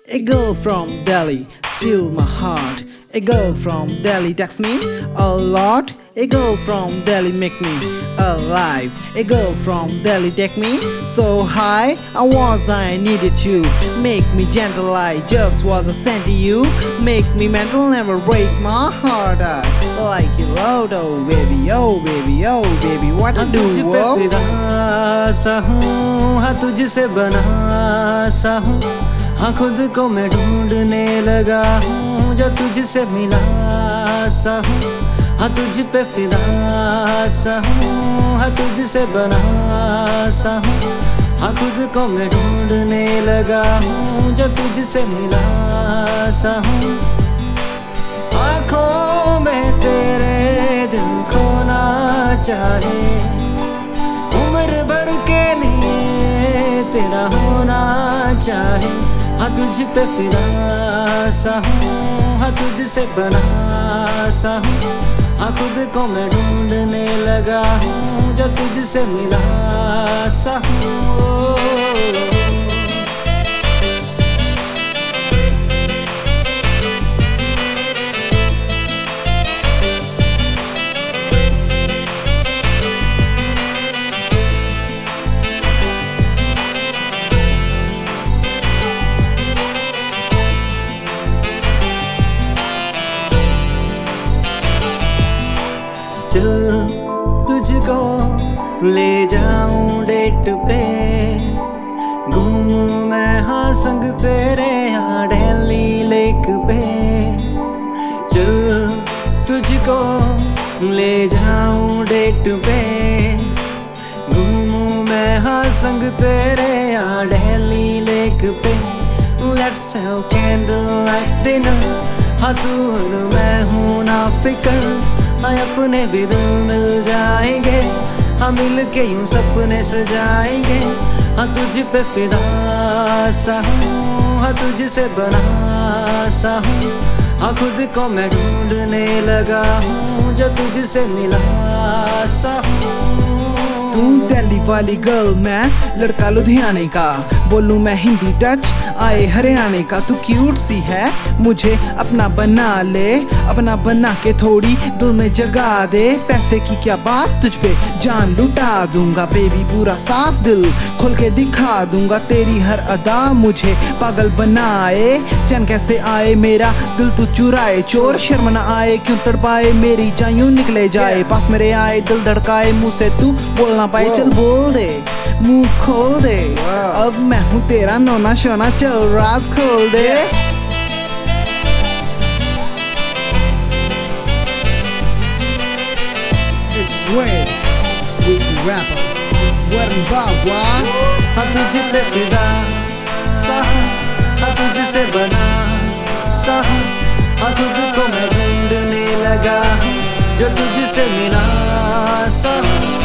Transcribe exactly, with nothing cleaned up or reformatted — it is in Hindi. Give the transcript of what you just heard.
A girl from Delhi, steal my heart. A girl from Delhi text me a lot. A girl from Delhi make me alive. A girl from Delhi take me so high. I was I needed you. Make me gentle, I just was a sent to you. Make me mental, never break my heart. I like you loud, oh baby, oh baby, oh baby, what I do? तुझ पे फिदा सा हूँ, हाँ तुझसे बना सा हूँ, हाँ खुद को मैं ढूंढने लगा हूँ जो तुझसे मिला सा हूँ, हाँ तुझ पे फिदा सा हूँ, हाँ तुझसे बना सा हूँ, हाँ खुद को मैं ढूंढने लगा हूँ जो तुझसे मिला सा हूँ। आँखों में तेरे दिल खोना चाहे, उम्र भर के लिए तेरा होना चाहे, हाँ तुझ पे फिदा सा हूँ, हाँ तुझसे बना सा हूँ, हाँ खुद को मैं ढूंढने लगा हूँ जो तुझसे मिला सा हूँ। चल तुझको ले जाऊं डेट पे, घूमूं मैं हाँ संग तेरे यहाँ दिल्ली लेक पे। चल तुझको ले जाऊं डेट पे, घूमूं मैं हाँ संग तेरे यहाँ दिल्ली लेक पे। Let's have candlelight dinner, हाँ तू और मैं हूँ ना फिकर, हाँ अपने भी दिल मिल जाएंगे, हाँ मिल के यूं सपने सजाएंगे। हाँ तुझ पे फिदा सा हूँ, हाँ तुझसे बना सा हूँ, हाँ खुद को मैं ढूंढने लगा हूँ जो तुझसे मिला सा हूँ। तू दिल्ली वाली गर्ल, मैं लड़का लुधियाने का, बोलूं मैं हिंदी टच आए हरियाणे का। तू क्यूट सी है, मुझे अपना बना ले, अपना बना के थोड़ी दिल में जगा दे। पैसे की क्या बात, तुझ पे जान लुटा दूंगा बेबी, पूरा साफ दिल खोल के दिखा दूंगा। तेरी हर अदा मुझे पागल बनाए, चैन कैसे आए मेरा दिल तू चुराए। चोर शर्म न आए, क्यों तड़पाए मेरी जान यूं निकले जाए। पास मेरे आए दिल धड़काए, मुँह से तू बोल ना पाए, चल बोल दे मुंह खोल दे, अब मैं हूँ तेरा नोना शोना, चल राज खोल दे। It's Wade, weekly rapper, Warren Bagua। हाँ तुझ पे फिदा सा हूँ, हाँ तुझसे बना सा हूँ, हाँ खुद को मैं ढूंढने लगा हूँ जो तुझसे मिला सा हूँ।